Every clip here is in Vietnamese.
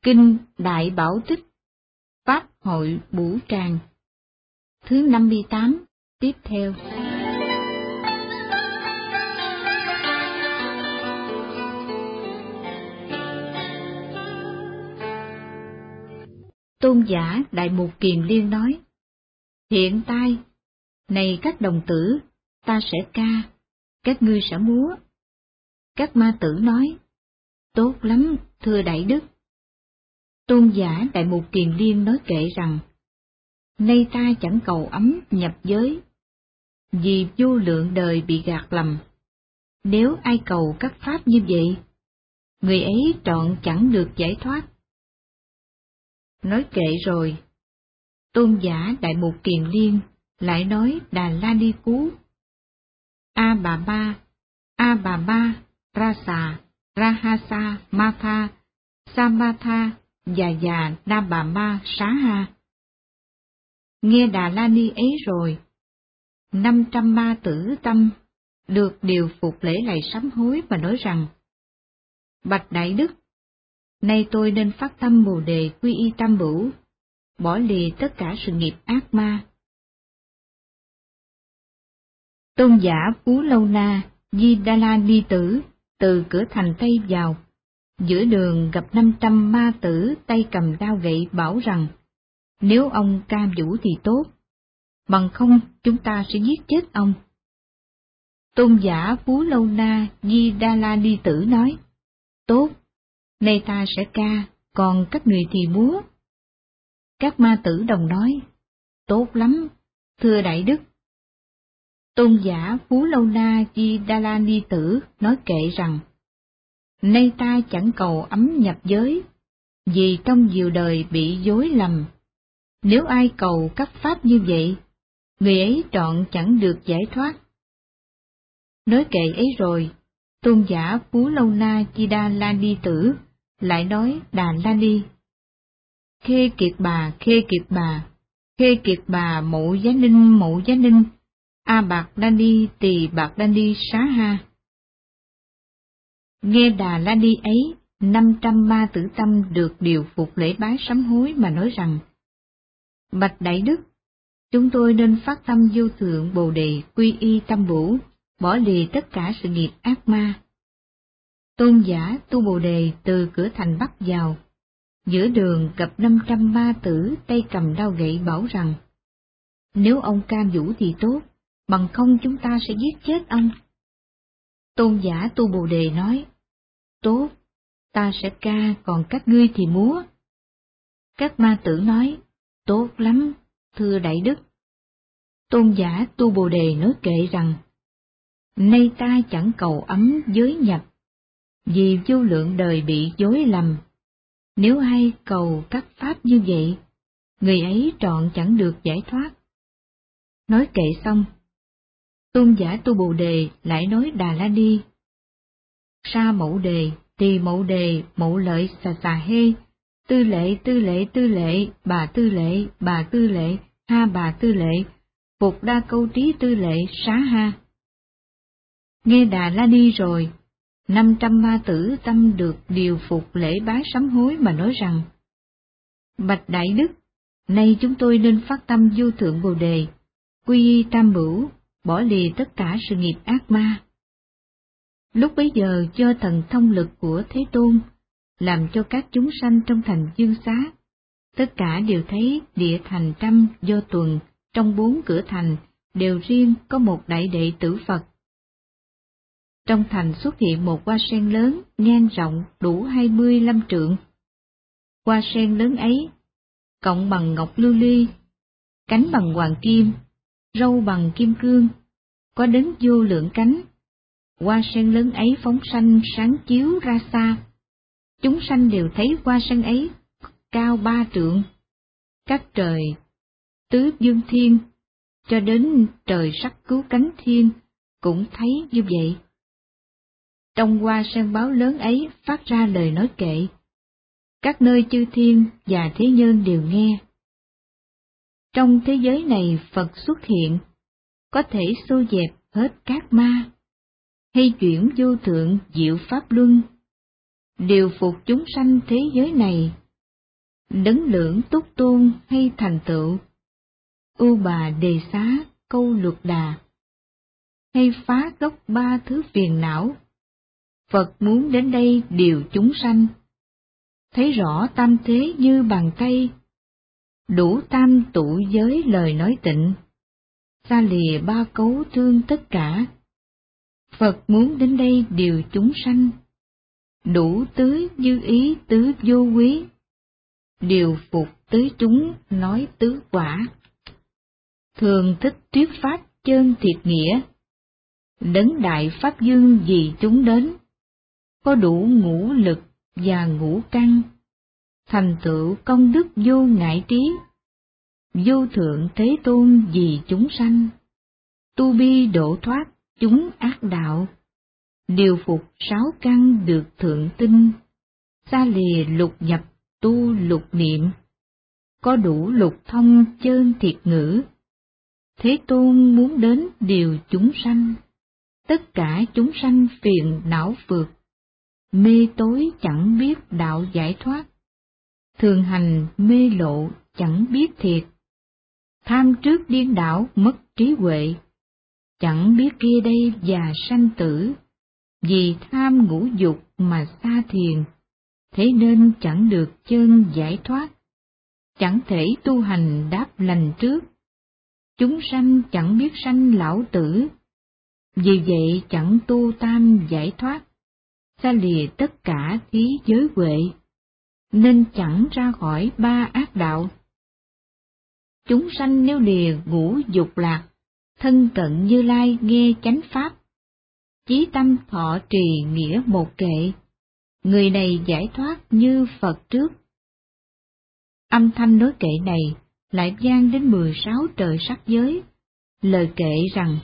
Kinh Đại Bảo Tích, Pháp Hội Bửu Tràng. Thứ 58, tiếp theo. Tôn giả Đại Mục Kiền Liên nói: Hiện tại, này các đồng tử, ta sẽ ca, các ngươi sẽ múa. Các ma tử nói: Tốt lắm, thưa Đại Đức. Tôn giả Đại Mục Kiền Liên nói kệ rằng: Nay ta chẳng cầu ấm nhập giới, vì vô lượng đời bị gạt lầm. Nếu ai cầu các pháp như vậy, người ấy trọn chẳng được giải thoát. Nói kệ rồi, Tôn giả Đại Mục Kiền Liên lại nói Đà La Ni Cú: A Bà Ba, Rasa, Rahasa, Matha, Samatha, Già Na Bà Ma Xá Ha. Nghe Đà La Ni ấy rồi, 500 ma tử tâm được điều phục lễ lạy sám hối và nói rằng: Bạch Đại Đức, nay tôi nên phát tâm Bồ Đề quy y Tam Bửu, bỏ lìa tất cả sự nghiệp ác ma. Tôn giả Phú Lâu Na Di Đà La Ni Tử từ cửa thành Tây vào, giữa đường gặp 500 ma tử tay cầm đao gậy bảo rằng: Nếu ông cam vũ thì tốt, bằng không chúng ta sẽ giết chết ông. Tôn giả Phú Lâu Na Di Đà La Ni Tử nói: Tốt, nay ta sẽ ca, còn các người thì múa. Các ma tử đồng nói: Tốt lắm, thưa Đại Đức. Tôn giả Phú Lâu Na Di Đà La Ni Tử nói kệ rằng: Nay ta chẳng cầu ấm nhập giới, vì trong nhiều đời bị dối lầm. Nếu ai cầu các pháp như vậy, người ấy trọn chẳng được giải thoát. Nói kệ ấy rồi, Tôn giả Phú Lâu Na Di Đà La Ni Tử lại nói Đà La Ni: Khê Kiệt Bà, Mộ Giá Ninh, A Bạc Đa Ni Tỳ Bạc Đa Ni Xá Ha. Nghe Đà La Ni ấy, 500 ma tử tâm được điều phục lễ bái sám hối mà nói rằng: Bạch Đại Đức, chúng tôi nên phát tâm vô thượng Bồ Đề quy y Tam Bửu, bỏ lìa tất cả sự nghiệp ác ma. Tôn giả tu Bồ Đề từ cửa thành Bắc vào, giữa đường gặp 500 ma tử tay cầm đao gậy bảo rằng: Nếu ông cam vũ thì tốt, bằng không chúng ta sẽ giết chết ông. Tôn giả tu Bồ Đề nói: Tốt, ta sẽ ca, còn các ngươi thì múa. Các ma tử nói: Tốt lắm, thưa Đại Đức. Tôn giả tu Bồ Đề nói kệ rằng: Nay ta chẳng cầu ấm giới nhập, vì vô lượng đời bị dối lầm. Nếu ai cầu các pháp như vậy, người ấy trọn chẳng được giải thoát. Nói kệ xong, Tôn giả tu Bồ Đề lại nói Đà La Ni: Sa Mậu Đề, Tỳ Mậu Đề, Mậu Lợi Xà Hê, Tư Lệ, Bà Tư Lệ, Ha Bà Tư Lệ, Phục Đa Câu Trí Tư Lệ Xá Ha. Nghe Đà La Ni rồi, 500 ma tử tâm được điều phục lễ bái sám hối mà nói rằng: Bạch Đại Đức, nay chúng tôi nên phát tâm vô thượng Bồ Đề, quy y Tam Bửu, bỏ lìa tất cả sự nghiệp ác ma. Lúc bấy giờ do thần thông lực của Thế Tôn, làm cho các chúng sanh trong thành Dương Xá, tất cả đều thấy địa thành Trăm do tuần trong 4 cửa thành đều riêng có một đại đệ tử Phật. Trong thành xuất hiện một hoa sen lớn ngang rộng đủ 25 trượng. Hoa sen lớn ấy, cọng bằng ngọc lưu ly, cánh bằng hoàng kim, râu bằng kim cương, có đến vô lượng cánh. Hoa sen lớn ấy phóng sanh sáng chiếu ra xa. Chúng sanh đều thấy hoa sen ấy cao 3 trượng. Các trời tứ dương thiên, cho đến trời sắc cứu cánh thiên, cũng thấy như vậy. Trong hoa sen báo lớn ấy phát ra lời nói kệ. Các nơi chư thiên và thế nhân đều nghe. Trong thế giới này Phật xuất hiện, có thể xô dẹp hết các ma, hay chuyển vô thượng diệu pháp luân, điều phục chúng sanh thế giới này Đấng lưỡng túc tôn hay thành tựu, ưu bà đề xá câu luật đà, hay phá gốc ba thứ phiền não. Phật muốn đến đây điều chúng sanh, thấy rõ tam thế như bàn tay, đủ tam tụ giới lời nói tịnh, xa lìa ba cấu thương tất cả. Phật muốn đến đây điều chúng sanh, đủ tứ như ý tứ vô quý, điều phục tứ chúng nói tứ quả. Thường thích thuyết pháp chân thiệt nghĩa, đấng đại pháp dương vì chúng đến, có đủ ngũ lực và ngũ căn, thành tựu công đức vô ngại trí, vô thượng thế tôn vì chúng sanh, tu bi độ thoát chúng ác đạo, điều phục sáu căn được thượng tinh, xa lìa lục nhập tu lục niệm, có đủ lục thông chơn thiệt ngữ. Thế tôn muốn đến điều chúng sanh, tất cả chúng sanh phiền não phược, mê tối chẳng biết đạo giải thoát, thường hành mê lộ chẳng biết thiệt, tham trước điên đảo mất trí huệ, chẳng biết kia đây và sanh tử, vì tham ngũ dục mà xa thiền, thế nên chẳng được chân giải thoát, chẳng thể tu hành đáp lành trước. Chúng sanh chẳng biết sanh lão tử, vì vậy chẳng tu tam giải thoát, xa lìa tất cả thí giới huệ, nên chẳng ra khỏi ba ác đạo. Chúng sanh nếu lìa ngũ dục lạc, thân cận Như Lai nghe chánh pháp, chí tâm thọ trì nghĩa một kệ, người này giải thoát như Phật trước. Âm thanh nói kệ này lại vang đến 16 trời sắc giới, lời kệ rằng: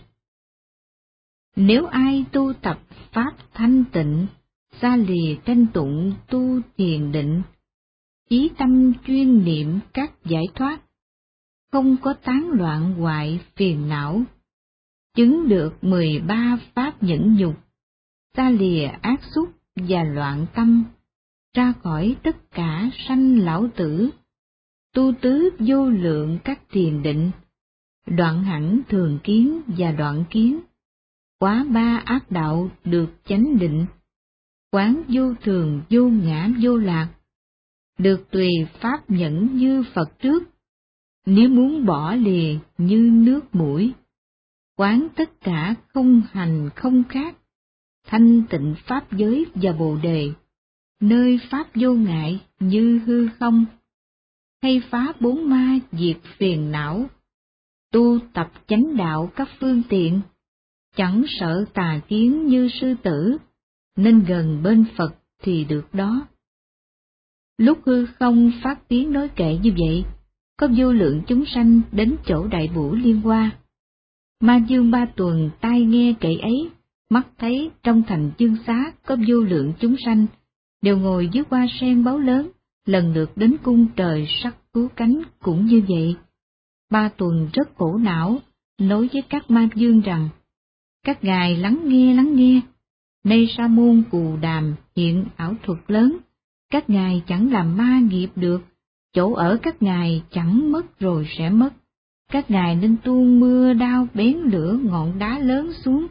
nếu ai tu tập pháp thanh tịnh, xa lìa tranh tụng tu thiền định, chí tâm chuyên niệm các giải thoát, không có tán loạn hoại phiền não, chứng được 13 pháp nhẫn nhục, xa lìa ác xúc và loạn tâm, ra khỏi tất cả sanh lão tử, tu tứ vô lượng các thiền định, đoạn hẳn thường kiến và đoạn kiến, quá ba ác đạo được chánh định, quán vô thường vô ngã vô lạc, được tùy pháp nhẫn như Phật trước. Nếu muốn bỏ lìa như nước mũi, quán tất cả không hành không khác, thanh tịnh pháp giới và bồ đề, nơi pháp vô ngại như hư không, hay phá bốn ma diệt phiền não, tu tập chánh đạo các phương tiện, chẳng sợ tà kiến như sư tử, nên gần bên Phật thì được đó. Lúc hư không phát tiếng nói kệ như vậy, có vô lượng chúng sanh đến chỗ Đại Vũ Liên Hoa. Ma Dương Ba Tuần tai nghe kệ ấy, mắt thấy trong thành Dương Xá có vô lượng chúng sanh, đều ngồi dưới hoa sen báu lớn, lần lượt đến cung trời sắc cứu cánh cũng như vậy. Ba Tuần rất khổ não, nói với các ma dương rằng: các ngài lắng nghe, nay Sa môn Cù Đàm hiện ảo thuật lớn, các ngài chẳng làm ma nghiệp được, chỗ ở các ngài chẳng mất rồi sẽ mất, các ngài nên tuôn mưa đao bén lửa ngọn đá lớn xuống.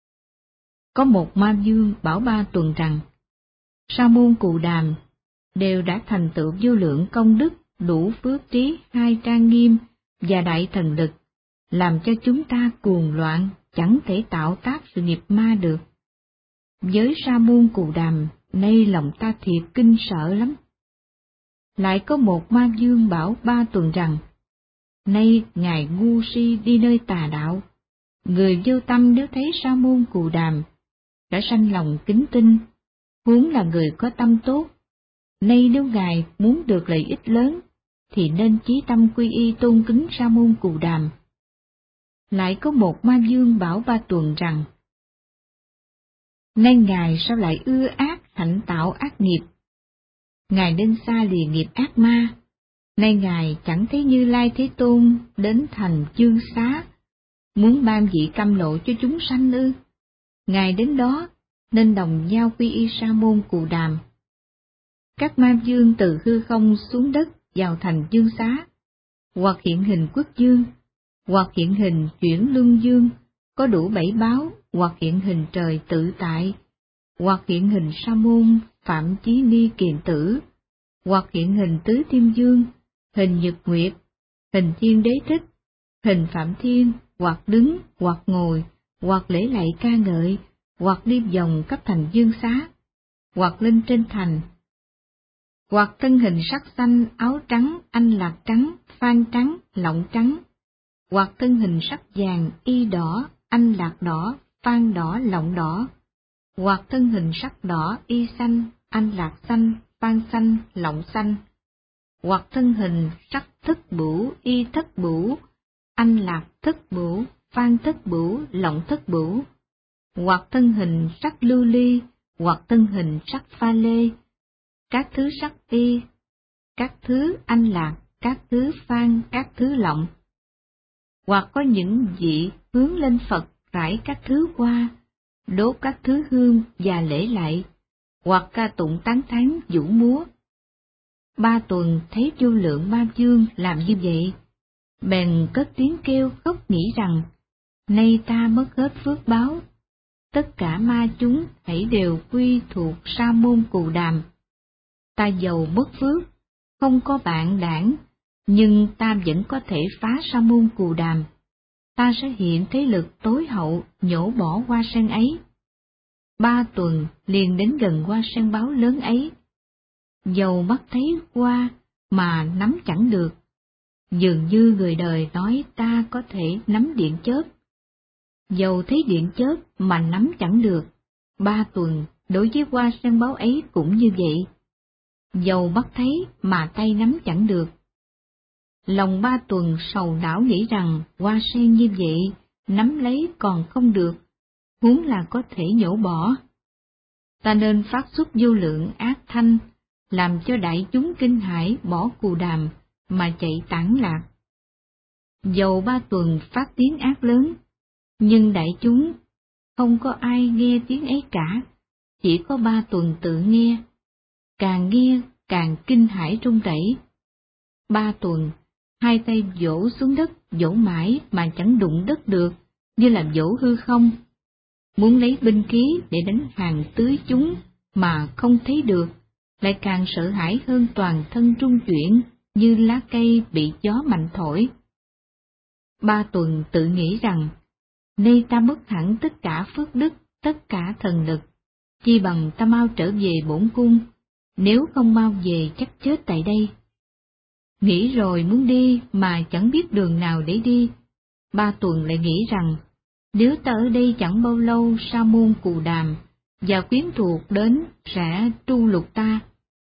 Có một ma dương bảo Ba Tuần rằng: Sa môn Cù Đàm đều đã thành tựu vô lượng công đức, đủ phước trí hai trang nghiêm và đại thần lực, làm cho chúng ta cuồng loạn, chẳng thể tạo tác sự nghiệp ma được. Với Sa môn Cù Đàm, nay lòng ta thiệt kinh sợ lắm. Lại có một ma dương bảo Ba Tuần rằng: nay ngài ngu si đi nơi tà đạo, người vô tâm nếu thấy Sa môn Cù Đàm đã sanh lòng kính tinh, huống là người có tâm tốt. Nay nếu ngài muốn được lợi ích lớn, thì nên chí tâm quy y tôn kính Sa môn Cù Đàm. Lại có một ma dương bảo Ba Tuần rằng: nay ngài sao lại ưa ác hạnh tạo ác nghiệp, ngài nên xa lìa nghiệp ác ma. Nay ngài chẳng thấy Như Lai Thế Tôn đến thành Dương Xá, muốn ban vị cam lộ cho chúng sanh ư? Ngài đến đó nên đồng nhau quy y Sa môn Cù Đàm. Các ma dương từ hư không xuống đất, vào thành Dương Xá, hoặc hiện hình Quốc Dương, hoặc hiện hình chuyển Luân Dương, có đủ 7 báo, hoặc hiện hình trời tự tại, hoặc hiện hình Sa môn Phạm Chí Ni Kiền Tử, hoặc hiện hình Tứ Thiên Dương, hình Nhật Nguyệt, hình Thiên Đế Thích, hình Phạm Thiên, hoặc đứng, hoặc ngồi, hoặc lễ lạy ca ngợi, hoặc đi vòng khắp thành Dương Xá, hoặc lên trên thành, hoặc thân hình sắc xanh, áo trắng, anh lạc trắng, phan trắng, lọng trắng, hoặc thân hình sắc vàng, y đỏ, anh lạc đỏ, phan đỏ, lọng đỏ, hoặc thân hình sắc đỏ, y xanh, anh lạc xanh, phan xanh, lọng xanh, hoặc thân hình sắc thất bửu, y thất bửu, anh lạc thất bửu, phan thất bửu, lọng thất bửu, hoặc thân hình sắc lưu ly, hoặc thân hình sắc pha lê, các thứ sắc y, các thứ anh lạc, các thứ phan, các thứ lọng, hoặc có những vị hướng lên Phật rải các thứ hoa, đốt các thứ hương và lễ lạy, hoặc ca tụng tán thán vũ múa. Ba Tuần thấy vô lượng ma vương làm như vậy, bèn cất tiếng kêu khóc nghĩ rằng, nay ta mất hết phước báo, tất cả ma chúng hãy đều quy thuộc Sa môn Cù Đàm. Ta giàu mất phước, không có bạn đảng, nhưng ta vẫn có thể phá Sa môn Cù Đàm. Ta sẽ hiện thế lực tối hậu nhổ bỏ hoa sen ấy. Ba Tuần liền đến gần hoa sen báo lớn ấy. Dầu mắt thấy hoa mà nắm chẳng được, dường như người đời nói ta có thể nắm điện chớp. Dầu thấy điện chớp mà nắm chẳng được, Ba Tuần đối với hoa sen báo ấy cũng như vậy. Dầu mắt thấy mà tay nắm chẳng được. Lòng Ba Tuần sầu não nghĩ rằng hoa sen như vậy, nắm lấy còn không được, huống là có thể nhổ bỏ. Ta nên phát xuất vô lượng ác thanh, làm cho đại chúng kinh hãi bỏ Cù Đàm mà chạy tản lạc. Dầu Ba Tuần phát tiếng ác lớn, nhưng đại chúng không có ai nghe tiếng ấy cả, chỉ có Ba Tuần tự nghe. Càng nghe càng kinh hãi run rẩy. Ba Tuần hai tay vỗ xuống đất, vỗ mãi mà chẳng đụng đất được, như là vỗ hư không. Muốn lấy binh khí để đánh hàng tứ chúng mà không thấy được, lại càng sợ hãi hơn, toàn thân rung chuyển như lá cây bị gió mạnh thổi. Ba Tuần tự nghĩ rằng, nay ta mất hẳn tất cả phước đức, tất cả thần lực, chi bằng ta mau trở về bổn cung, nếu không mau về chắc chết tại đây. Nghĩ rồi muốn đi mà chẳng biết đường nào để đi. Ba Tuần lại nghĩ rằng, nếu ta ở đây chẳng bao lâu, Sa môn Cù Đàm và quyến thuộc đến sẽ tru lục ta.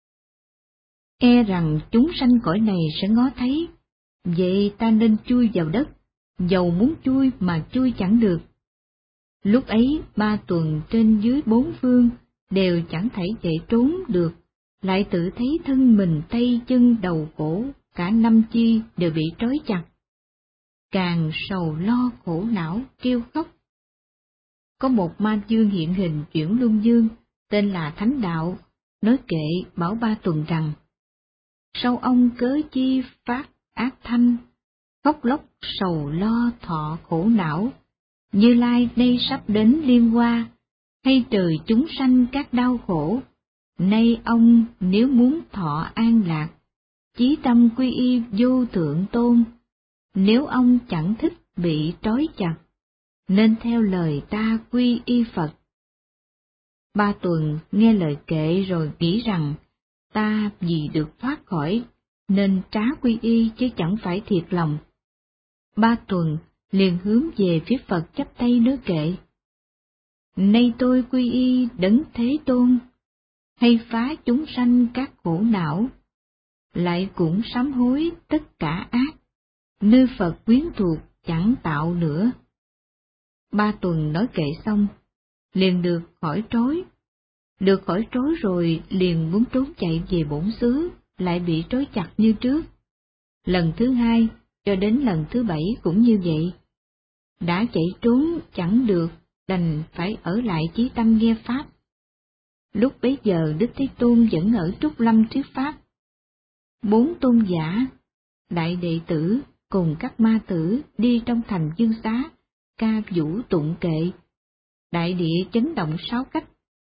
E rằng chúng sanh cõi này sẽ ngó thấy, vậy ta nên chui vào đất, dầu muốn chui mà chui chẳng được. Lúc ấy Ba Tuần trên dưới bốn phương đều chẳng thể chạy trốn được, lại tự thấy thân mình tay chân đầu cổ, cả năm chi đều bị trói chặt. Càng sầu lo khổ não kêu khóc. Có một ma vương hiện hình chuyển Luân Dương, tên là Thánh Đạo, nói kệ bảo Ba Tuần rằng, sao ông cớ chi phát ác thanh, khóc lóc sầu lo thọ khổ não, Như Lai nay sắp đến liên hoa, hay trời chúng sanh các đau khổ, nay ông nếu muốn thọ an lạc, chí tâm quy y vô thượng tôn, nếu ông chẳng thích bị trói chặt, nên theo lời ta quy y Phật. Ba Tuần nghe lời kệ rồi nghĩ rằng, ta vì được thoát khỏi, nên trá quy y chứ chẳng phải thiệt lòng. Ba Tuần liền hướng về phía Phật chắp tay nói kệ. Nay tôi quy y Đấng Thế Tôn, hay phá chúng sanh các khổ não, lại cũng sám hối tất cả ác, nơi Phật quyến thuộc chẳng tạo nữa. Ba Tuần nói kệ xong, liền được khỏi trói. Được khỏi trói rồi liền muốn trốn chạy về bổn xứ, lại bị trói chặt như trước. Lần thứ hai cho đến lần thứ 7 cũng như vậy. Đã chạy trốn chẳng được, đành phải ở lại chí tâm nghe Pháp. Lúc bấy giờ Đức Thế Tôn vẫn ở Trúc Lâm thuyết Pháp. 4 tôn giả, đại đệ tử cùng các ma tử đi trong thành Dương Xá, ca vũ tụng kệ, đại địa chấn động 6 cách.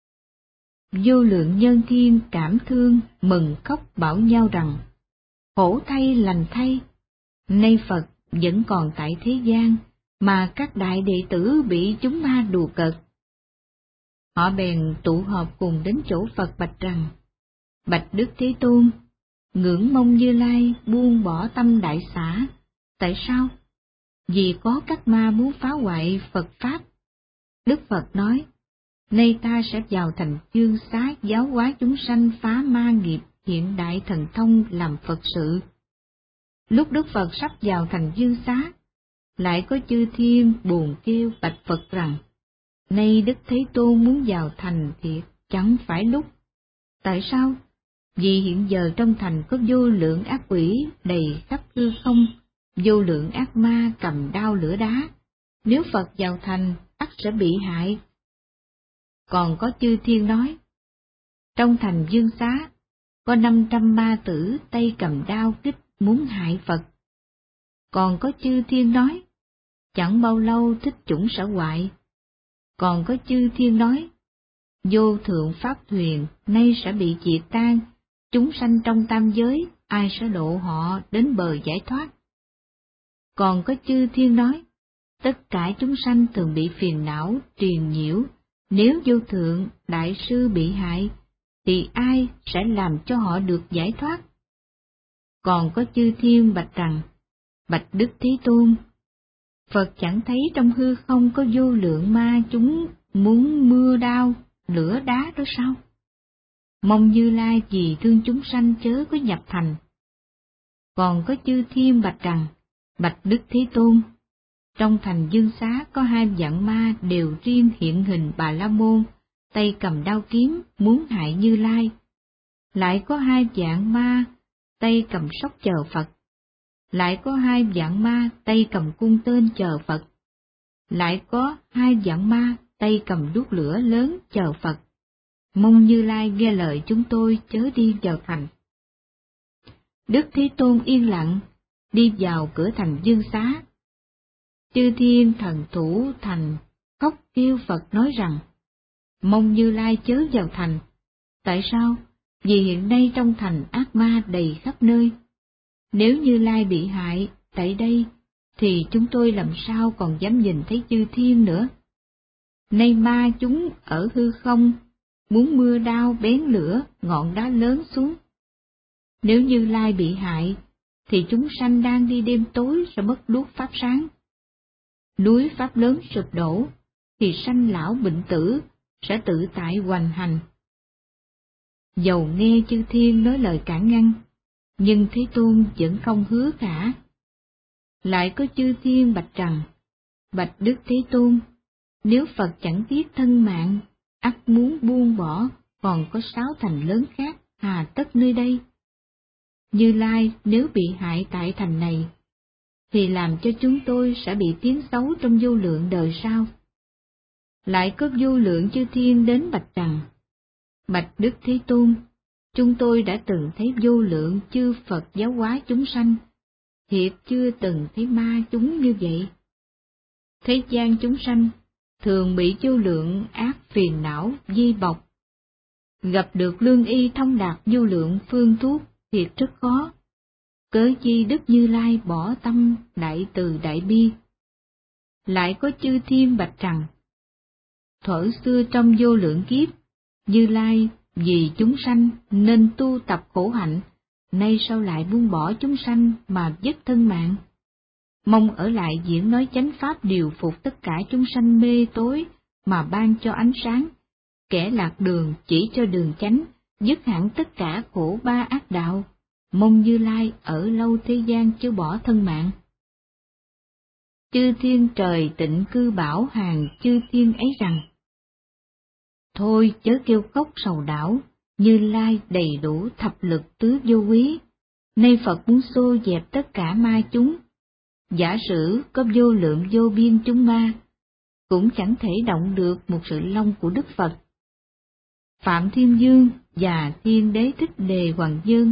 Vô lượng nhân thiên cảm thương, mừng khóc bảo nhau rằng, khổ thay lành thay, nay Phật vẫn còn tại thế gian, mà các đại đệ tử bị chúng ma đùa cợt. Họ bèn tụ họp cùng đến chỗ Phật bạch rằng, bạch Đức Thế Tôn, ngưỡng mong Như Lai buông bỏ tâm đại xả. Tại sao? Vì có các ma muốn phá hoại Phật Pháp. Đức Phật nói, nay ta sẽ vào thành Dương Xá giáo hóa chúng sanh phá ma nghiệp, hiện đại thần thông làm Phật sự. Lúc Đức Phật sắp vào thành Dương Xá, lại có chư thiên buồn kêu bạch Phật rằng, nay Đức Thế Tôn muốn vào thành thiệt, chẳng phải lúc. Tại sao? Vì hiện giờ trong thành có vô lượng ác quỷ đầy khắp hư không, vô lượng ác ma cầm đao lửa đá, nếu Phật vào thành, ắt sẽ bị hại. Còn có chư thiên nói, trong thành Dương Xá, có 500 ma tử tay cầm đao kích muốn hại Phật. Còn có chư thiên nói, chẳng bao lâu thích chủng sẽ hoại. Còn có chư thiên nói, vô thượng pháp thuyền nay sẽ bị diệt tan, chúng sanh trong tam giới, ai sẽ độ họ đến bờ giải thoát. Còn có chư thiên nói, tất cả chúng sanh thường bị phiền não, triền nhiễu, nếu vô thượng đại sư bị hại, thì ai sẽ làm cho họ được giải thoát? Còn có chư thiên bạch rằng, bạch Đức Thế Tôn, Phật chẳng thấy trong hư không có vô lượng ma chúng muốn mưa đao, lửa đá đó sao? Mong Như Lai vì thương chúng sanh chớ có nhập thành. Còn có chư thiên bạch rằng, bạch Đức Thế Tôn, trong thành Dương Xá có 2 vạn ma đều riêng hiện hình Bà La Môn, tay cầm đao kiếm muốn hại Như Lai. Lại có 2 vạn ma tay cầm sóc chờ Phật. Lại có 2 vạn ma tay cầm cung tên chờ Phật. Lại có 2 vạn ma tay cầm đuốc lửa lớn chờ Phật. Mong Như Lai nghe lời chúng tôi chớ đi vào thành. Đức Thế Tôn yên lặng, đi vào cửa thành Dương Xá. Chư thiên thần thủ thành khóc kêu Phật nói rằng, mong Như Lai chớ vào thành. Tại sao? Vì hiện nay trong thành ác ma đầy khắp nơi. Nếu Như Lai bị hại tại đây, thì chúng tôi làm sao còn dám nhìn thấy chư thiên nữa. Nay ma chúng ở hư không, muốn mưa đao bén lửa, ngọn đá lớn xuống. Nếu Như Lai bị hại, thì chúng sanh đang đi đêm tối sẽ mất đuốc pháp sáng. Núi pháp lớn sụp đổ, thì sanh lão bệnh tử sẽ tự tại hoành hành. Dầu nghe chư thiên nói lời cản ngăn, nhưng Thế Tôn vẫn không hứa cả. Lại có chư thiên bạch rằng, bạch Đức Thế Tôn, nếu Phật chẳng tiếc thân mạng, ắt muốn buông bỏ, còn có 6 thành lớn khác, hà tất nơi đây. Như Lai nếu bị hại tại thành này, thì làm cho chúng tôi sẽ bị tiếng xấu trong vô lượng đời sau. Lại có vô lượng chư thiên đến bạch rằng, bạch Đức Thế Tôn, chúng tôi đã từng thấy vô lượng chư Phật giáo hóa chúng sanh, thiệt chưa từng thấy ma chúng như vậy. Thế gian chúng sanh thường bị vô lượng ác phiền não di bọc, gặp được lương y thông đạt vô lượng phương thuốc thiệt rất khó. Cớ chi Đức Như Lai bỏ tâm đại từ đại bi. Lại có chư thiên bạch rằng, thuở xưa trong vô lượng kiếp, Như Lai vì chúng sanh nên tu tập khổ hạnh, nay sao lại buông bỏ chúng sanh mà dứt thân mạng? Mong ở lại diễn nói chánh pháp điều phục tất cả chúng sanh mê tối mà ban cho ánh sáng, kẻ lạc đường chỉ cho đường chánh, dứt hẳn tất cả khổ ba ác đạo. Mong Như Lai ở lâu thế gian chớ bỏ thân mạng. Chư thiên trời tịnh cư bảo hàng chư thiên ấy rằng, thôi chớ kêu khóc sầu đảo, Như Lai đầy đủ thập lực tứ vô quý. Nay Phật muốn xô dẹp tất cả ma chúng. Giả sử có vô lượng vô biên chúng ma, cũng chẳng thể động được một sự long của Đức Phật. Phạm Thiên Dương và Thiên Đế Thích Đề Hoàng Dương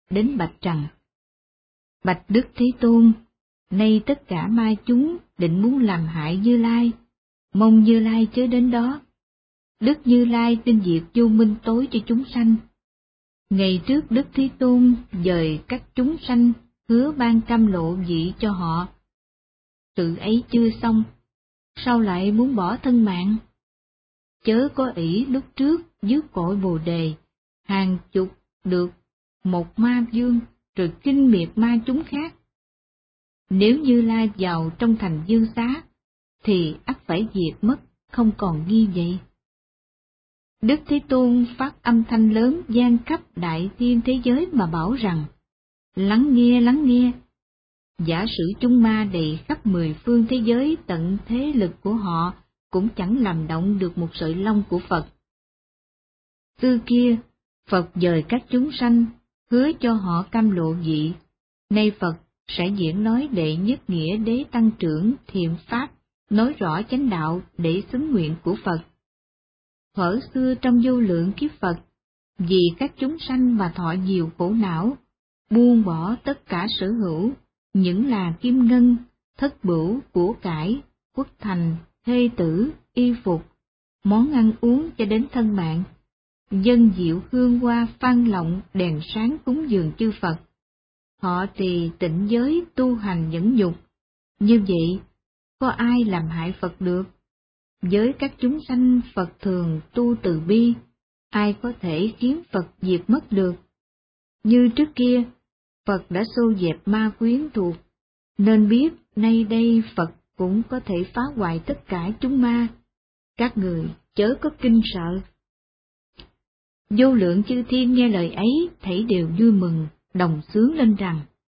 đến bạch rằng: Bạch Đức Thế Tôn, nay tất cả ma chúng định muốn làm hại Như Lai, mong Như Lai chớ đến đó. Đức Như Lai tin diệt vô minh tối cho chúng sanh. Ngày trước Đức Thế Tôn dời các chúng sanh, hứa ban cam lộ vị cho họ. Sự ấy chưa xong, sao lại muốn bỏ thân mạng? Chớ có ỷ lúc trước dưới cội Bồ Đề, hàng chục được một ma vương, rồi kinh miệt ma chúng khác. Nếu Như Lai vào trong thành Dương Xá, thì ắt phải diệt mất, không còn nghi vậy. Đức Thế Tôn phát âm thanh lớn vang khắp đại thiên thế giới mà bảo rằng: Lắng nghe, giả sử chúng ma đầy khắp 10 phương thế giới, tận thế lực của họ cũng chẳng làm động được một sợi lông của Phật. Xưa kia, Phật dời các chúng sanh, hứa cho họ cam lộ vị. Nay Phật sẽ diễn nói đệ nhất nghĩa đế tăng trưởng thiện pháp, nói rõ chánh đạo để xứng nguyện của Phật. Thuở xưa trong vô lượng kiếp Phật, vì các chúng sanh mà thọ nhiều khổ não, buông bỏ tất cả sở hữu, những là kim ngân, thất bửu, của cải, quốc thành, thê tử, y phục, món ăn uống cho đến thân mạng, dân diệu hương hoa phan lộng đèn sáng cúng dường chư Phật. Họ thì tịnh giới tu hành nhẫn nhục, như vậy có ai làm hại Phật được? Với các chúng sanh Phật thường tu từ bi, ai có thể khiến Phật diệt mất được? Như trước kia, Phật đã xô dẹp ma quyến thuộc, nên biết nay đây Phật cũng có thể phá hoại tất cả chúng ma. Các người chớ có kinh sợ. Vô lượng chư thiên nghe lời ấy, thảy đều vui mừng, đồng xướng lên rằng: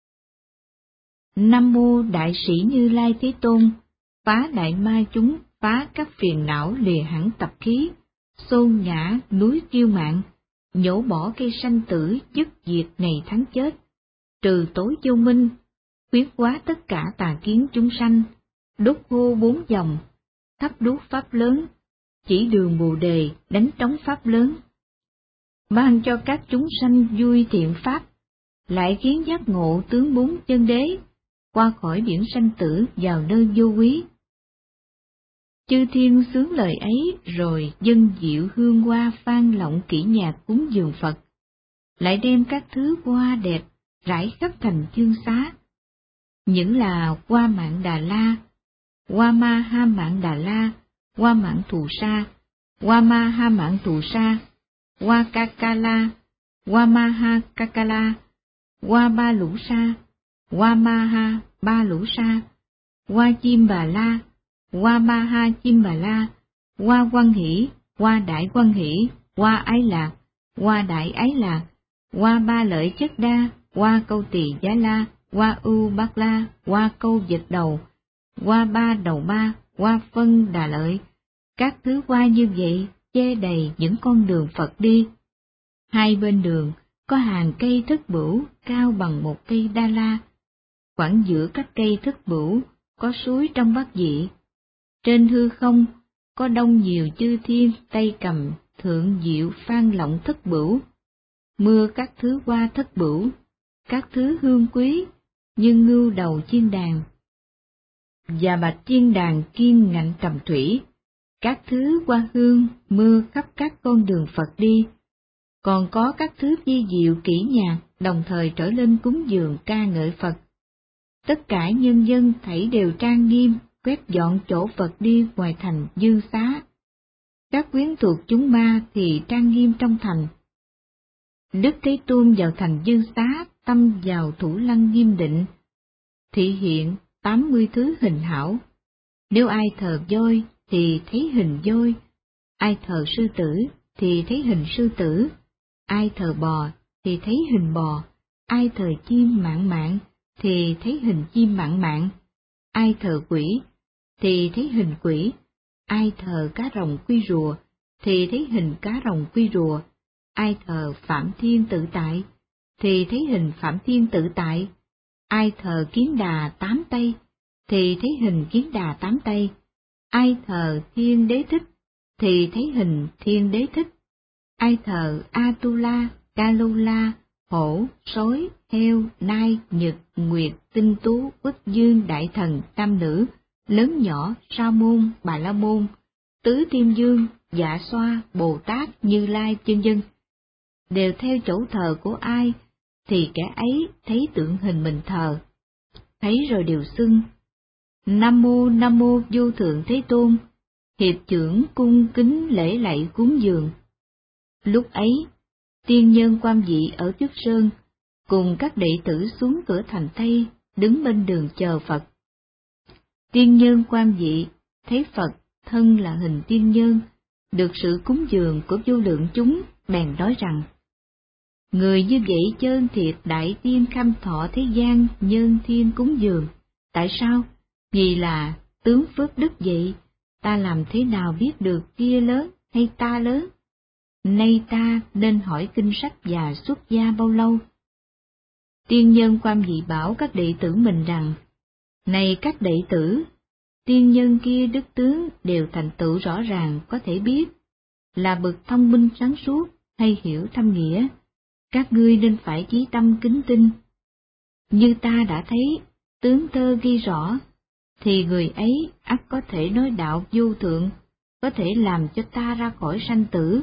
Nam mô Đại sĩ Như Lai Thế Tôn, phá đại ma chúng, phá các phiền não lìa hẳn tập khí, xô ngã núi kiêu mạn, nhổ bỏ cây sanh tử, dứt diệt ngày tháng chết, trừ tối vô minh, khuyết hóa tất cả tà kiến chúng sanh, đốt hô 4 dòng, thắp đuốc pháp lớn, chỉ đường Bồ Đề, đánh trống pháp lớn, ban cho các chúng sanh vui thiện pháp, lại khiến giác ngộ tướng 4 chân đế, qua khỏi biển sanh tử vào nơi vô quý. Chư thiên xướng lời ấy, rồi dân diệu hương hoa phan lộng kỹ nhạc cúng dường Phật, lại đem các thứ hoa đẹp rải khắp thành chương xá, những là hoa mạng Đà La, hoa ma ha mạng Đà La, hoa mạng Thù Sa, hoa ma ha mạng Thù Sa, hoa ca ca la, hoa ma ha ca ca la, hoa ba lũ sa, hoa ma ha ba lũ sa, hoa chim bà la, hoa ma ha chim bà la, hoa quan hỷ, hoa đại quan hỷ, hoa ái lạc, hoa đại ái lạc, hoa ba lợi chất đa, hoa câu tỳ giá la, hoa ưu bát la, hoa câu dịch đầu, hoa ba đầu ba, hoa phân đà lợi. Các thứ hoa như vậy che đầy những con đường Phật đi. Hai bên đường có hàng cây thất bửu cao bằng một cây đa la. Khoảng giữa các cây thất bửu có suối trong bát dị. Trên hư không có đông nhiều chư thiên tay cầm thượng diệu phan lộng thất bửu, mưa các thứ hoa thất bửu, các thứ hương quý như ngưu đầu chiên đàn và bạch chiên đàn kiên ngạnh cầm thủy. Các thứ hoa hương mưa khắp các con đường Phật đi. Còn có các thứ vi diệu kỹ nhạc đồng thời trở lên cúng dường ca ngợi Phật. Tất cả nhân dân thảy đều trang nghiêm, quét dọn chỗ Phật đi ngoài thành Dương Xá. Các quyến thuộc chúng ma thì trang nghiêm trong thành. Đức Thế Tôn vào thành Dương Xá, tâm vào thủ lăng nghiêm định, thị hiện 80 thứ hình hảo. Nếu ai thờ voi thì thấy hình voi, ai thờ sư tử thì thấy hình sư tử, ai thờ bò thì thấy hình bò, ai thờ chim mạn mạn thì thấy hình chim mạn mạn, ai thờ quỷ thì thấy hình quỷ, ai thờ cá rồng quy rùa thì thấy hình cá rồng quy rùa, ai thờ Phạm Thiên tự tại thì thấy hình Phạm Thiên tự tại, ai thờ kiến đà 8 tay thì thấy hình kiến đà 8 tay, ai thờ Thiên Đế Thích thì thấy hình Thiên Đế Thích, ai thờ Atula, Kalula, hổ, sói, heo, nai, nhật, nguyệt, tinh tú, uất dương, đại thần, tam nữ, lớn nhỏ, sa môn, bà la môn, tứ thiên dương, dạ xoa, Bồ Tát, Như Lai, vân vân, đều theo chỗ thờ của ai thì kẻ ấy thấy tượng hình mình thờ, thấy rồi đều xưng: Nam mô vô thượng Thế Tôn, hiệp chưởng cung kính lễ lạy cúng dường. Lúc ấy, tiên nhân Quan Vị ở Tuyết Sơn cùng các đệ tử xuống cửa thành Tây, đứng bên đường chờ Phật. Tiên nhân Quan Vị thấy Phật thân là hình tiên nhân, được sự cúng dường của vô lượng chúng, bèn nói rằng: Người như vậy chơn thiệt đại tiên kham thọ thế gian nhân thiên cúng dường. Tại sao? Vì là tướng phước đức vậy, ta làm thế nào biết được kia lớn hay ta lớn? Nay ta nên hỏi kinh sách và xuất gia bao lâu? Tiên nhân Quan Vị bảo các đệ tử mình rằng: Này các đệ tử, tiên nhân kia đức tướng đều thành tựu rõ ràng có thể biết, là bậc thông minh sáng suốt hay hiểu thâm nghĩa, các ngươi nên phải chí tâm kính tin. Như ta đã thấy tướng thơ ghi rõ, thì người ấy ắt có thể nói đạo vô thượng, có thể làm cho ta ra khỏi sanh tử.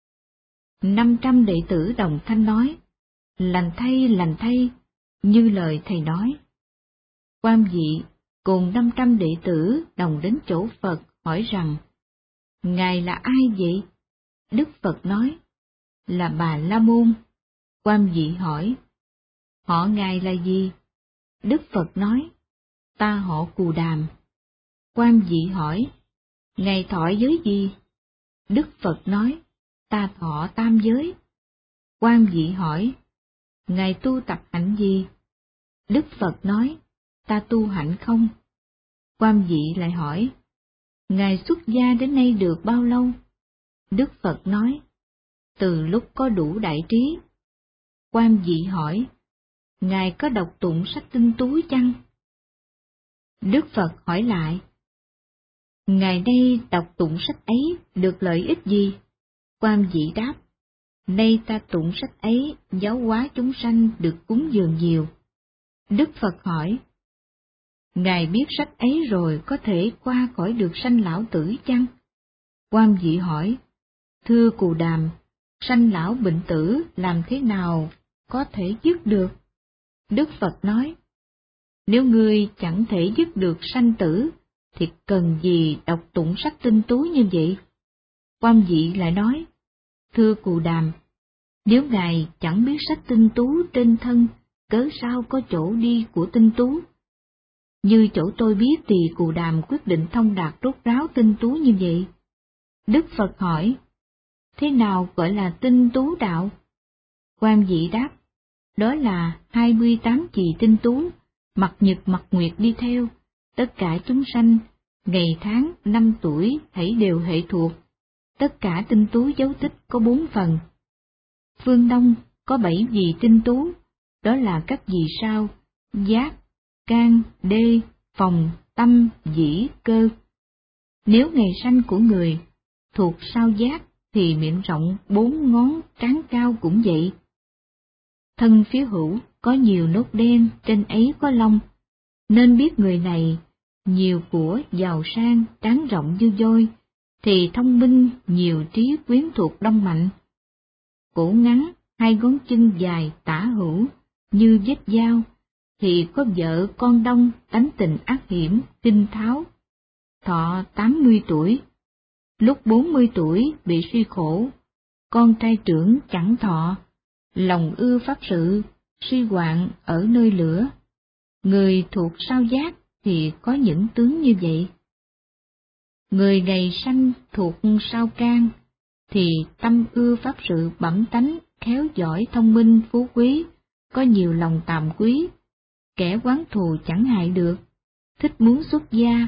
500 đệ tử đồng thanh nói: lành thay, như lời thầy nói. Quan Vị cùng 500 đệ tử đồng đến chỗ Phật hỏi rằng: Ngài là ai vậy? Đức Phật nói: Là Bà La Môn. Quan Vị hỏi: Họ Ngài là gì? Đức Phật nói: Ta họ Cù Đàm. Quan Vị hỏi: Ngài thọ giới gì? Đức Phật nói: Ta thọ tam giới. Quan Vị hỏi: Ngài tu tập hạnh gì? Đức Phật nói: Ta tu hạnh không. Quan Vị lại hỏi: Ngài xuất gia đến nay được bao lâu? Đức Phật nói: Từ lúc có đủ đại trí. Quan Vị hỏi: Ngài có đọc tụng sách tinh tú chăng? Đức Phật hỏi lại: Ngài đây đọc tụng sách ấy được lợi ích gì? Quan Vị đáp: Nay ta tụng sách ấy giáo hóa chúng sanh được cúng dường nhiều. Đức Phật hỏi: Ngài biết sách ấy rồi có thể qua khỏi được sanh lão tử chăng? Quan Vị hỏi: Thưa Cù Đàm, sanh lão bệnh tử làm thế nào có thể dứt được? Đức Phật nói: Nếu ngươi chẳng thể dứt được sanh tử, thì cần gì đọc tụng sách tinh tú như vậy? Quan Vị lại nói: Thưa Cù Đàm, nếu Ngài chẳng biết sách tinh tú trên thân, cớ sao có chỗ đi của tinh tú? Như chỗ tôi biết thì Cù Đàm quyết định thông đạt rốt ráo tinh tú như vậy. Đức Phật hỏi: Thế nào gọi là tinh tú đạo? Quan Vị đáp: Đó là 28 chì tinh tú, mặt nhật mặt nguyệt đi theo, tất cả chúng sanh, ngày tháng, năm tuổi hãy đều hệ thuộc. Tất cả tinh tú dấu tích có 4 phần. Phương Đông có 7 vị tinh tú, đó là các vì sao: giác, can, đê, phòng, tâm, dĩ, cơ. Nếu ngày sanh của người thuộc sao giác thì miệng rộng 4 ngón, trán cao cũng vậy. Thân phía hữu có nhiều nốt đen, trên ấy có lông, nên biết người này nhiều của, giàu sang, trán rộng như voi, thì thông minh, nhiều trí quyến thuộc đông mạnh. Cổ ngắn, 2 ngón chân dài tả hữu như vết dao, thì có vợ con đông, tánh tình ác hiểm, kinh tháo. Thọ 80 tuổi. Lúc 40 tuổi bị suy khổ, con trai trưởng chẳng thọ, lòng ưa pháp sự, suy hoạn ở nơi lửa. Người thuộc sao giác thì có những tướng như vậy. Người ngày sanh thuộc sao can thì tâm ưa pháp sự, bẩm tánh, khéo giỏi, thông minh, phú quý, có nhiều lòng tàm quý, kẻ oán thù chẳng hại được, thích muốn xuất gia.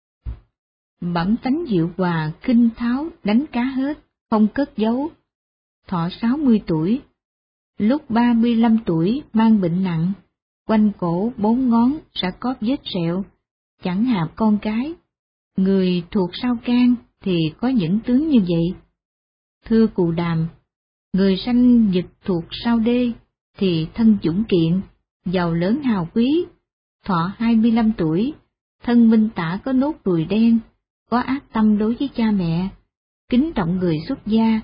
Bẩm tánh diệu hòa, kinh tháo, đánh cá hết, không cất giấu. Thọ 60 tuổi. Lúc 35 tuổi mang bệnh nặng, quanh cổ 4 ngón sẽ có vết sẹo, chẳng hạp con cái. Người thuộc sao can thì có những tướng như vậy. Thưa Cù Đàm, người sanh dịch thuộc sao đê thì thân dũng kiện, giàu lớn hào quý, thọ 25 tuổi, thân minh tả có nốt ruồi đen, có ác tâm đối với cha mẹ, kính trọng người xuất gia.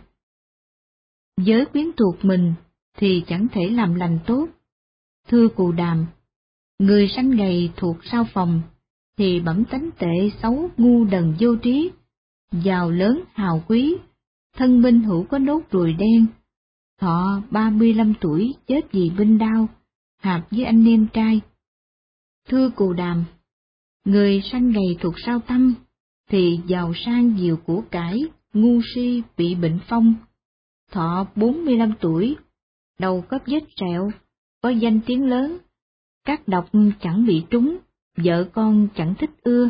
Với quyến thuộc mình thì chẳng thể làm lành tốt. Thưa Cù Đàm, người sanh gầy thuộc sao phòng, thì bẩm tánh tệ xấu ngu đần vô trí, giàu lớn hào quý, thân minh hữu có nốt ruồi đen, thọ 35 tuổi chết vì binh đao, hạp với anh em trai. Thưa Cù Đàm, người sanh gầy thuộc sao tâm, thì giàu sang nhiều của cải, ngu si bị bệnh phong, thọ 45 tuổi, đầu cấp vết sẹo, có danh tiếng lớn, các độc chẳng bị trúng, vợ con chẳng thích ưa.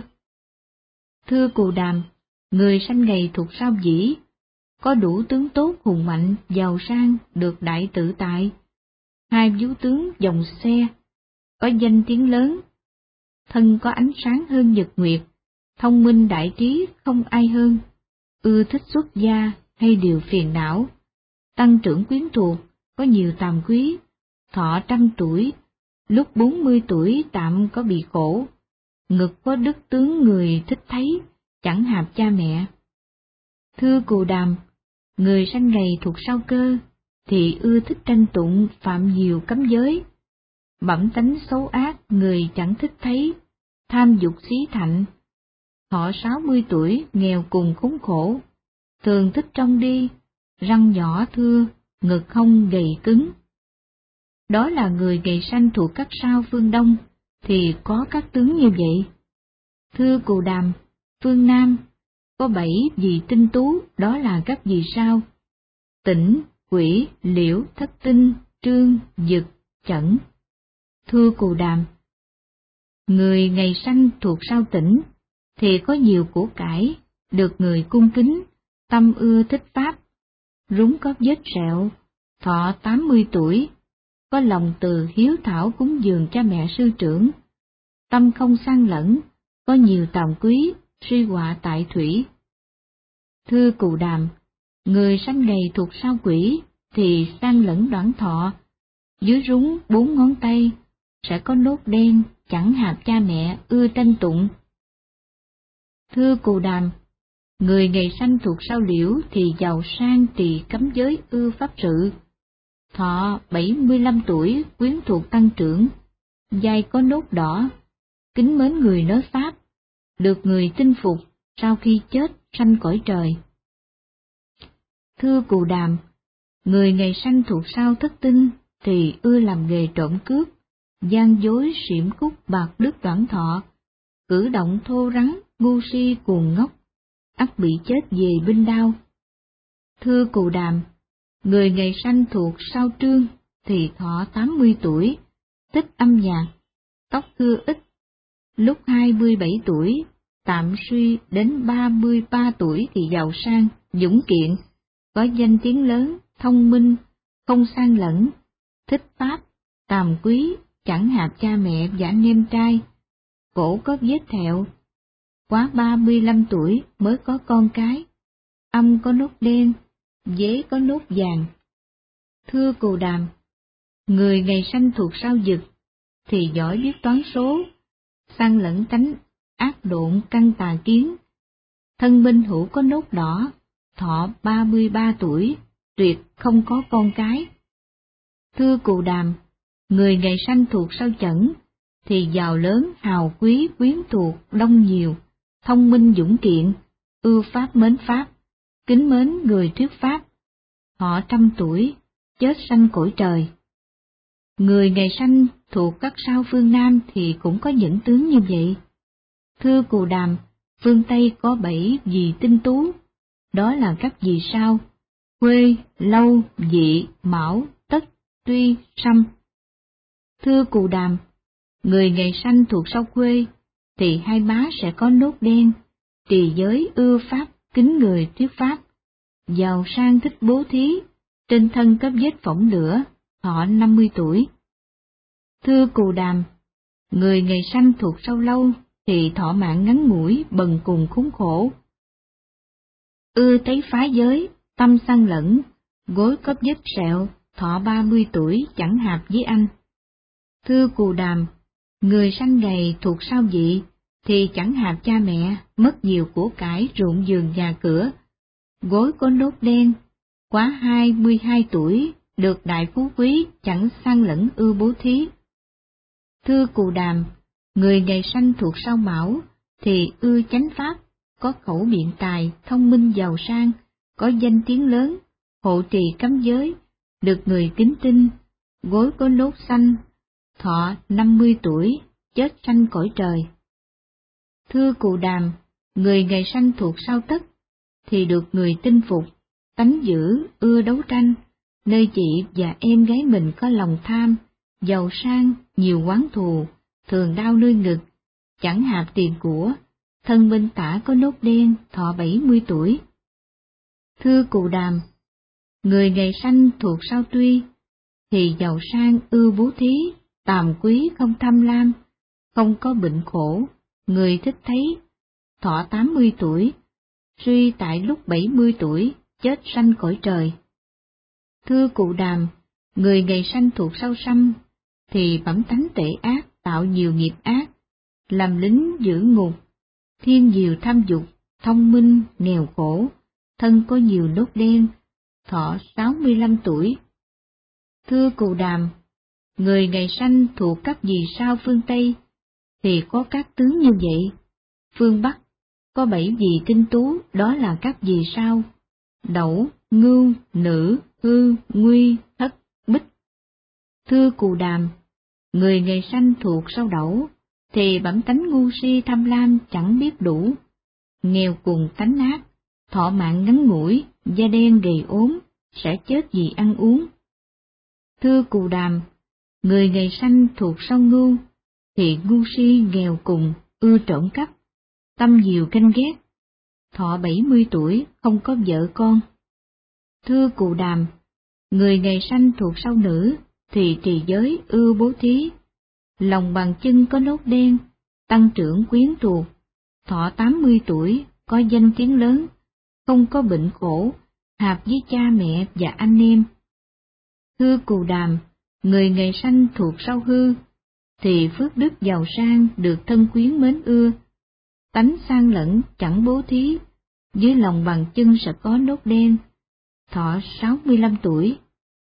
Thưa Cù Đàm, người sanh gầy thuộc sao Dĩ, có đủ tướng tốt hùng mạnh, giàu sang, được đại tự tại, hai vú tướng dòng xe, có danh tiếng lớn, thân có ánh sáng hơn nhật nguyệt, thông minh đại trí không ai hơn, ưa thích xuất gia hay điều phiền não, tăng trưởng quyến thuộc, có nhiều tàm quý, thọ 100 tuổi, lúc 40 tuổi tạm có bị khổ, ngực có đức tướng người thích thấy, chẳng hạp cha mẹ. Thưa Cù Đàm, người sanh gầy thuộc sao Cơ, thì ưa thích tranh tụng phạm nhiều cấm giới, bẩm tánh xấu ác người chẳng thích thấy, tham dục xí thạnh, thọ 60 tuổi nghèo cùng khốn khổ, thường thích trông đi, răng nhỏ thưa, ngực không gầy cứng. Đó là người gầy sanh thuộc các sao phương Đông, thì có các tướng như vậy. Thưa Cù Đàm, phương Nam, có 7 vị tinh tú, đó là các vì sao: Tĩnh, Quỷ, Liễu, Thất Tinh, Trương, Dực, Chẩn. Thưa Cù Đàm, người ngày sanh thuộc sao Tĩnh, thì có nhiều của cải, được người cung kính, tâm ưa thích pháp, rúng có vết sẹo, thọ 80 tuổi, có lòng từ hiếu thảo cúng dường cha mẹ sư trưởng, tâm không sang lẫn, có nhiều tàm quý, suy họa tại thủy. Thưa Cù Đàm, người sanh gầy thuộc sao Quỷ, thì sang lẫn đoạn thọ, dưới rúng 4 ngón tay, sẽ có nốt đen, chẳng hạp cha mẹ, ưa tranh tụng. Thưa Cù Đàm, người ngày sanh thuộc sao Liễu, thì giàu sang trì cấm giới, ưa pháp sự, thọ 75 tuổi, quyến thuộc tăng trưởng, vai có nốt đỏ, kính mến người nói pháp, được người tin phục, sau khi chết sanh cõi trời. Thưa Cù Đàm, người ngày sanh thuộc sao Thất Tinh, thì ưa làm nghề trộm cướp, gian dối xỉm cúc bạc đức đoạn thọ, cử động thô rắn, ngu si cuồng ngốc, ắt bị chết về binh đao. Thưa Cù Đàm, người ngày sanh thuộc sao Trương, thì thọ 80 tuổi, thích âm nhạc, tóc thưa ít, lúc 27 tuổi, tạm suy đến 33 tuổi thì giàu sang, dũng kiện, có danh tiếng lớn, thông minh, không sang lẫn, thích pháp, tàm quý, chẳng hạp cha mẹ và anh em trai, cổ có vết thẹo, quá 35 tuổi mới có con cái, âm có nốt đen, dế có nốt vàng. Thưa Cù Đàm, người ngày sanh thuộc sao Dực, thì giỏi biết toán số, sang lẫn tánh ác độn căn tà kiến, thân minh hữu có nốt đỏ, thọ 33 tuổi, tuyệt không có con cái. Thưa Cù Đàm, người ngày sanh thuộc sao Chẩn, thì giàu lớn hào quý quyến thuộc đông nhiều, thông minh dũng kiện, ưa pháp mến pháp, kính mến người thuyết pháp, họ 100 tuổi, chết sanh cõi trời. Người ngày sanh thuộc các sao phương Nam thì cũng có những tướng như vậy. Thưa Cù Đàm, phương Tây có 7 vì tinh tú, đó là các vì sao: Huê, Lâu, Dị, Mão, Tất, Tuy, Sâm. Thưa Cù Đàm, người ngày sanh thuộc sao Khuê, thì hai má sẽ có nốt đen, trì giới ưa pháp, kính người thuyết pháp, giàu sang thích bố thí, trên thân có vết phỏng lửa, thọ 50 tuổi. Thưa Cù Đàm, người ngày sanh thuộc sao Lâu, thì thọ mạng ngắn ngủi, bần cùng khốn khổ, ưa thấy phá giới, tâm sang lẫn, gối có vết sẹo, thọ 30 tuổi, chẳng hạp với anh. Thưa Cù Đàm, người sanh gầy thuộc sao vị, thì chẳng hạp cha mẹ, mất nhiều của cải, ruộng vườn nhà cửa. Gối có nốt đen, quá 22 tuổi, được đại phú quý, chẳng sang lẫn ưa bố thí. Thưa Cù Đàm, người ngày sanh thuộc sao Mão, thì ưa chánh pháp, có khẩu biện tài, thông minh giàu sang, có danh tiếng lớn, hộ trì cấm giới, được người kính tin, gối có nốt xanh, thọ 50 tuổi, chết sanh cõi trời. Thưa Cù Đàm, người ngày sanh thuộc sao Tất, thì được người tin phục, tánh dữ, ưa đấu tranh, nơi chị và em gái mình có lòng tham, giàu sang, nhiều oán thù, thường đau nơi ngực, chẳng hạp tiền của, thân bên tả có nốt đen, thọ 70 tuổi. Thưa Cù Đàm, người ngày sanh thuộc sao Tuy, thì giàu sang ưa bố thí, tàm quý không tham lam, không có bệnh khổ, người thích thấy, thọ 80 tuổi, suy tại lúc 70 tuổi, chết sanh cõi trời. Thưa Cù Đàm, người ngày sanh thuộc sao Săm, thì bẩm tánh tệ ác, tạo nhiều nghiệp ác, làm lính giữ ngục, thiên diều tham dục, thông minh, nghèo khổ, thân có nhiều nốt đen, thọ 65 tuổi. Thưa Cù Đàm, người ngày sanh thuộc các vì sao phương Tây, thì có các tướng như vậy. Phương Bắc có 7 vì tinh tú, đó là các vì sao: Đẩu, Ngưu, Nữ, Hư, Nguy, Thất, Bích. Thưa Cù Đàm, người ngày sanh thuộc sao Đẩu, thì bẩm tánh ngu si tham lam, chẳng biết đủ, nghèo cùng tánh ác, thọ mạng ngắn ngủi, da đen gầy ốm, sẽ chết vì ăn uống. Thưa Cù Đàm, người ngày sanh thuộc sao Ngưu, thì ngu si nghèo cùng, ưa trộm cắp, tâm nhiều canh ghét, thọ 70 tuổi, không có vợ con. Thưa Cù Đàm, người ngày sanh thuộc sao Nữ, thì trì giới, ưa bố thí, lòng bàn chân có nốt đen, tăng trưởng quyến thuộc, thọ 80 tuổi, có danh tiếng lớn, không có bệnh khổ, hạp với cha mẹ và anh em. Thưa Cù Đàm, người ngày sanh thuộc sao Hư, thì phước đức giàu sang, được thân quyến mến ưa, tánh sang lẫn, chẳng bố thí, dưới lòng bàn chân sẽ có nốt đen, thọ 65 tuổi.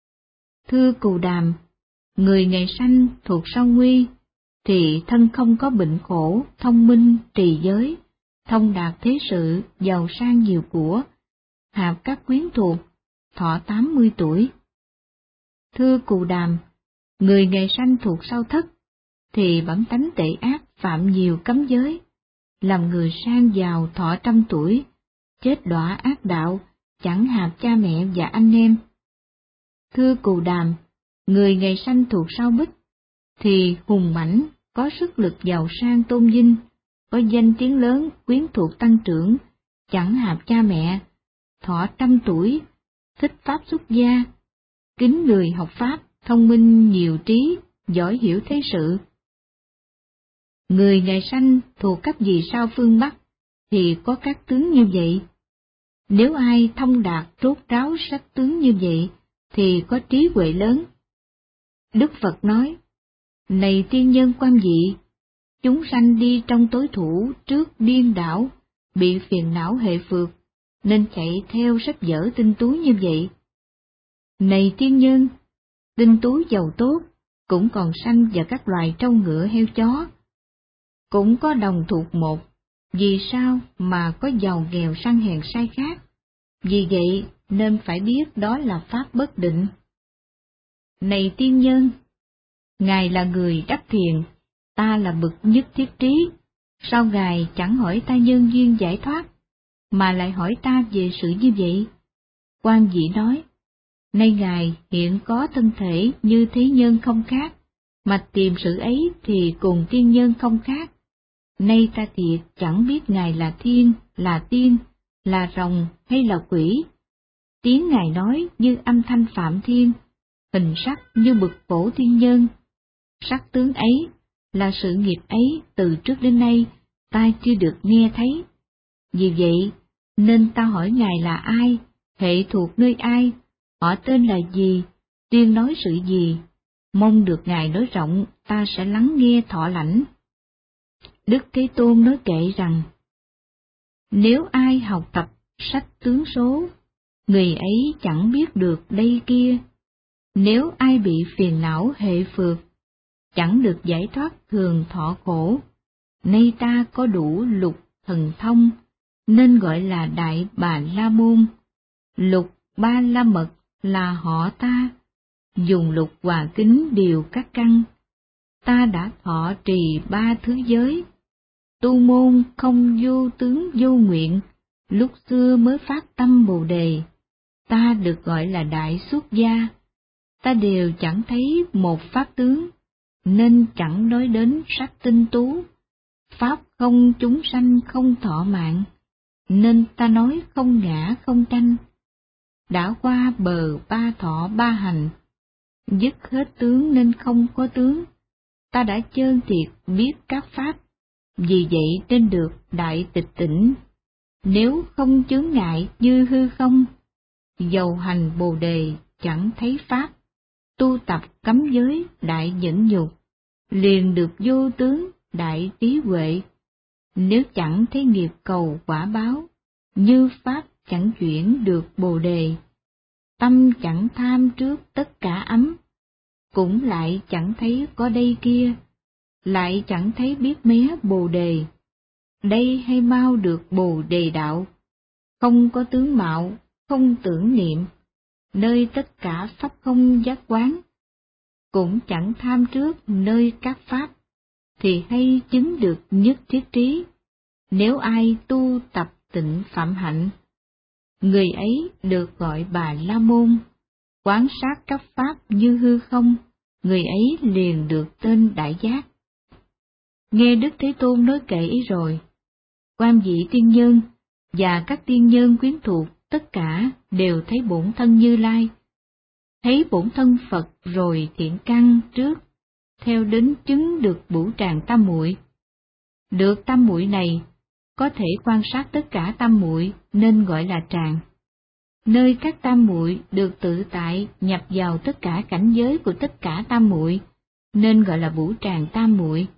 Thưa Cù Đàm, người ngày sanh thuộc sao Nguy, thì thân không có bệnh khổ, thông minh, trì giới, thông đạt thế sự, giàu sang nhiều của, hạp các quyến thuộc, thọ 80 tuổi. Thưa Cù Đàm, người ngày sanh thuộc sao Thất, thì bẩm tánh tệ ác, phạm nhiều cấm giới, làm người sang giàu, thọ 100 tuổi, chết đọa ác đạo, chẳng hạp cha mẹ và anh em. Thưa Cù Đàm, người ngày sanh thuộc sao Bích, thì hùng mãnh, có sức lực giàu sang tôn vinh, có danh tiếng lớn, quyến thuộc tăng trưởng, chẳng hạp cha mẹ, thọ 100 tuổi, thích pháp xuất gia, kính người học pháp, thông minh nhiều trí, giỏi hiểu thế sự. Người ngày sanh thuộc các vì sao phương Bắc, thì có các tướng như vậy. Nếu ai thông đạt rốt ráo sách tướng như vậy, thì có trí huệ lớn. Đức Phật nói, này tiên nhân quan vị, chúng sanh đi trong tối thủ trước điên đảo, bị phiền não hệ phược, nên chạy theo sách vở tinh tú như vậy. Này tiên nhân, tinh tú giàu tốt, cũng còn sanh vào các loài trâu ngựa heo chó, cũng có đồng thuộc một, vì sao mà có giàu nghèo sang hèn sai khác? Vì vậy nên phải biết đó là pháp bất định. Này tiên nhân, Ngài là người đắc thiền, ta là bậc nhất thiết trí, sao Ngài chẳng hỏi ta nhân duyên giải thoát, mà lại hỏi ta về sự như vậy? Quan Vị nói, nay Ngài hiện có thân thể như thế nhân không khác, mà tìm sự ấy thì cùng tiên nhân không khác. Nay ta thiệt chẳng biết Ngài là thiên, là tiên, là rồng hay là quỷ. Tiếng Ngài nói như âm thanh phạm thiên, hình sắc như bậc phổ thiên nhân. Sắc tướng ấy là sự nghiệp ấy từ trước đến nay ta chưa được nghe thấy. Vì vậy nên ta hỏi Ngài là ai, hệ thuộc nơi ai, họ tên là gì, Tiên nói sự gì, mong được Ngài nói rộng, ta sẽ lắng nghe thọ lãnh. Đức Thế Tôn nói kệ rằng, nếu ai học tập sách tướng số, người ấy chẳng biết được đây kia. Nếu ai bị phiền não hệ phược, chẳng được giải thoát thường thọ khổ. Nay ta có đủ lục thần thông, nên gọi là Đại Bà La Môn. Lục Ba La Mật là họ ta, dùng lục hòa kính điều các căn. Ta đã thọ trì ba thứ giới, tu môn không vô tướng vô nguyện, lúc xưa mới phát tâm Bồ Đề. Ta được gọi là Đại Xuất Gia, ta đều chẳng thấy một pháp tướng, nên chẳng nói đến sắc tinh tú. Pháp không chúng sanh không thọ mạng, nên ta nói không ngã không tranh. Đã qua bờ ba thọ ba hành, dứt hết tướng nên không có tướng. Ta đã chơn thiệt biết các pháp, vì vậy nên được đại tịch tỉnh. Nếu không chướng ngại như hư không, dầu hành Bồ Đề chẳng thấy pháp. Tu tập cấm giới đại nhẫn nhục, liền được vô tướng đại trí huệ. Nếu chẳng thấy nghiệp cầu quả báo, như pháp chẳng chuyển được Bồ Đề. Tâm chẳng tham trước tất cả ấm, cũng lại chẳng thấy có đây kia, lại chẳng thấy biết mé Bồ Đề. Đây hay mau được Bồ Đề đạo, không có tướng mạo, không tưởng niệm, nơi tất cả pháp không giác quán. Cũng chẳng tham trước nơi các pháp, thì hay chứng được nhất thiết trí. Nếu ai tu tập tịnh phạm hạnh, người ấy được gọi Bà La Môn. Quán sát các pháp như hư không, người ấy liền được tên Đại Giác. Nghe Đức Thế Tôn nói kệ ý rồi, Quan Vị Tiên Nhân và các tiên nhân quyến thuộc tất cả đều thấy bổn thân Như Lai, thấy bổn thân Phật rồi thiện căn trước, theo đến chứng được Bửu Tràng Tam Muội. Được tam muội này, có thể quan sát tất cả tam muội nên gọi là tràng. Nơi các tam muội được tự tại nhập vào tất cả cảnh giới của tất cả tam muội nên gọi là Bửu Tràng Tam Muội.